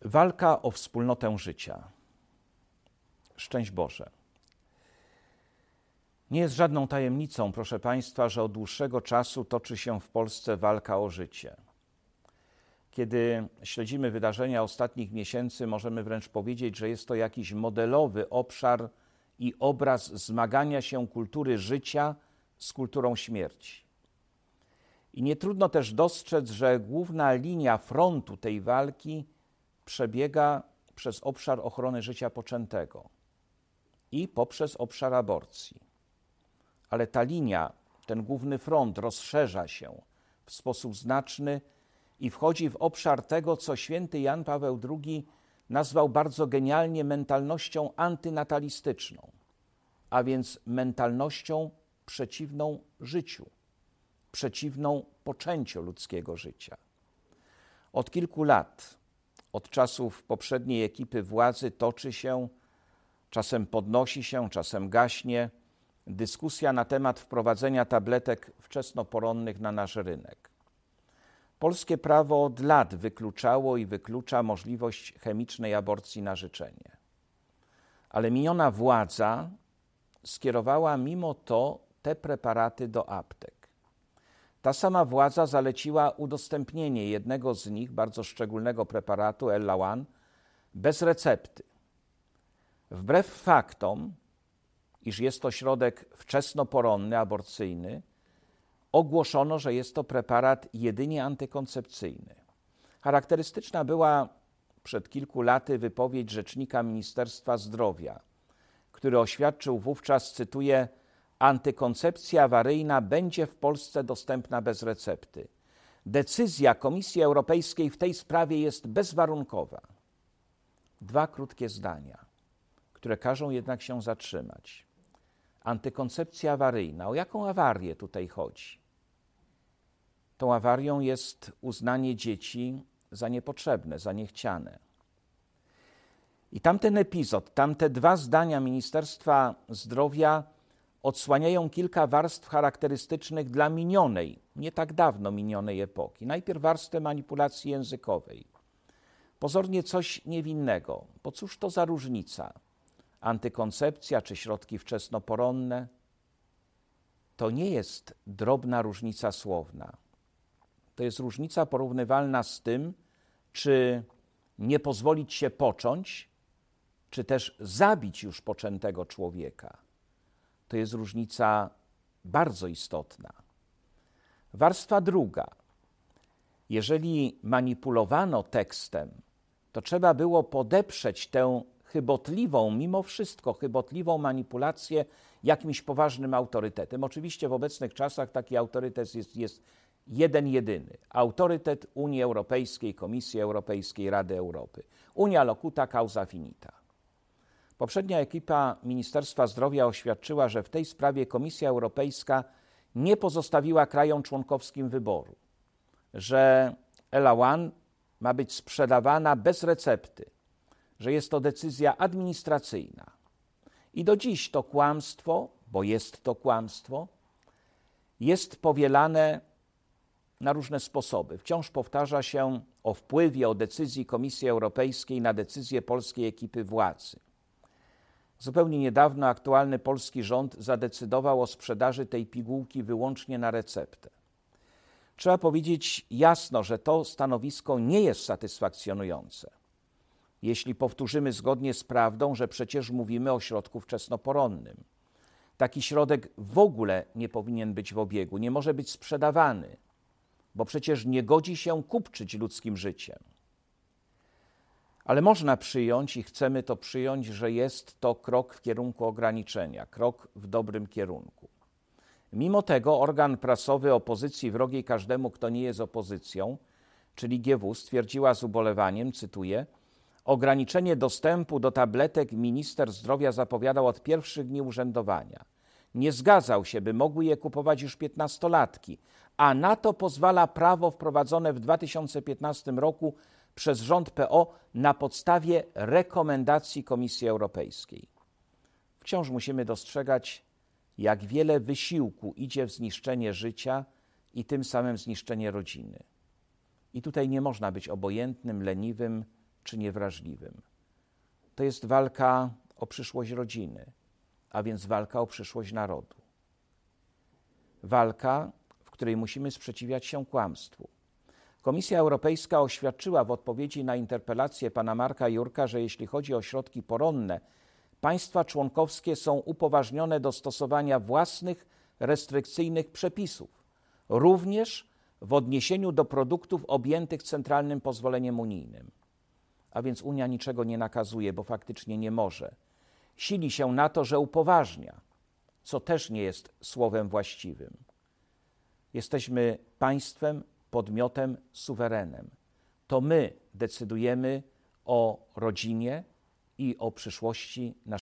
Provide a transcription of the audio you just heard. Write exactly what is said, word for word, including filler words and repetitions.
Walka o wspólnotę życia. Szczęść Boże. Nie jest żadną tajemnicą, proszę Państwa, że od dłuższego czasu toczy się w Polsce walka o życie. Kiedy śledzimy wydarzenia ostatnich miesięcy, możemy wręcz powiedzieć, że jest to jakiś modelowy obszar i obraz zmagania się kultury życia z kulturą śmierci. I nie trudno też dostrzec, że główna linia frontu tej walki przebiega przez obszar ochrony życia poczętego i poprzez obszar aborcji. Ale ta linia, ten główny front rozszerza się w sposób znaczny i wchodzi w obszar tego, co święty Jan Paweł drugi nazwał bardzo genialnie mentalnością antynatalistyczną, a więc mentalnością przeciwną życiu, przeciwną poczęciu ludzkiego życia. Od kilku lat, od czasów poprzedniej ekipy władzy toczy się, czasem podnosi się, czasem gaśnie, dyskusja na temat wprowadzenia tabletek wczesnoporonnych na nasz rynek. Polskie prawo od lat wykluczało i wyklucza możliwość chemicznej aborcji na życzenie. Ale miniona władza skierowała mimo to te preparaty do aptek. Ta sama władza zaleciła udostępnienie jednego z nich, bardzo szczególnego preparatu Ellawan, bez recepty. Wbrew faktom, iż jest to środek wczesnoporonny, aborcyjny, ogłoszono, że jest to preparat jedynie antykoncepcyjny. Charakterystyczna była przed kilku laty wypowiedź rzecznika Ministerstwa Zdrowia, który oświadczył wówczas, cytuję, antykoncepcja awaryjna będzie w Polsce dostępna bez recepty. Decyzja Komisji Europejskiej w tej sprawie jest bezwarunkowa. Dwa krótkie zdania, które każą jednak się zatrzymać. Antykoncepcja awaryjna. O jaką awarię tutaj chodzi? Tą awarią jest uznanie dzieci za niepotrzebne, za niechciane. I tamten epizod, tamte dwa zdania Ministerstwa Zdrowia odsłaniają kilka warstw charakterystycznych dla minionej, nie tak dawno minionej epoki. Najpierw warstwę manipulacji językowej. Pozornie coś niewinnego, bo cóż to za różnica? Antykoncepcja czy środki wczesnoporonne? To nie jest drobna różnica słowna. To jest różnica porównywalna z tym, czy nie pozwolić się począć, czy też zabić już poczętego człowieka. To jest różnica bardzo istotna. Warstwa druga. Jeżeli manipulowano tekstem, to trzeba było podeprzeć tę chybotliwą, mimo wszystko chybotliwą manipulację jakimś poważnym autorytetem. Oczywiście w obecnych czasach taki autorytet jest, jest jeden, jedyny. Autorytet Unii Europejskiej, Komisji Europejskiej, Rady Europy. Unia locuta, causa finita. Poprzednia ekipa Ministerstwa Zdrowia oświadczyła, że w tej sprawie Komisja Europejska nie pozostawiła krajom członkowskim wyboru, że Ellawan ma być sprzedawana bez recepty, że jest to decyzja administracyjna. I do dziś to kłamstwo, bo jest to kłamstwo, jest powielane na różne sposoby. Wciąż powtarza się o wpływie, o decyzji Komisji Europejskiej na decyzję polskiej ekipy władzy. Zupełnie niedawno aktualny polski rząd zadecydował o sprzedaży tej pigułki wyłącznie na receptę. Trzeba powiedzieć jasno, że to stanowisko nie jest satysfakcjonujące. Jeśli powtórzymy zgodnie z prawdą, że przecież mówimy o środku wczesnoporonnym. Taki środek w ogóle nie powinien być w obiegu, nie może być sprzedawany, bo przecież nie godzi się kupczyć ludzkim życiem. Ale można przyjąć i chcemy to przyjąć, że jest to krok w kierunku ograniczenia, krok w dobrym kierunku. Mimo tego organ prasowy opozycji wrogiej każdemu, kto nie jest opozycją, czyli G W, stwierdziła z ubolewaniem, cytuję, ograniczenie dostępu do tabletek minister zdrowia zapowiadał od pierwszych dni urzędowania. Nie zgadzał się, by mogły je kupować już piętnastolatki, a na to pozwala prawo wprowadzone w dwa tysiące piętnastym roku przez rząd P O na podstawie rekomendacji Komisji Europejskiej. Wciąż musimy dostrzegać, jak wiele wysiłku idzie w zniszczenie życia i tym samym zniszczenie rodziny. I tutaj nie można być obojętnym, leniwym czy niewrażliwym. To jest walka o przyszłość rodziny, a więc walka o przyszłość narodu. Walka, w której musimy sprzeciwiać się kłamstwu. Komisja Europejska oświadczyła w odpowiedzi na interpelację pana Marka Jurka, że jeśli chodzi o środki poronne, państwa członkowskie są upoważnione do stosowania własnych restrykcyjnych przepisów, również w odniesieniu do produktów objętych centralnym pozwoleniem unijnym. A więc Unia niczego nie nakazuje, bo faktycznie nie może. Sili się na to, że upoważnia, co też nie jest słowem właściwym. Jesteśmy państwem, podmiotem, suwerenem. To my decydujemy o rodzinie i o przyszłości naszego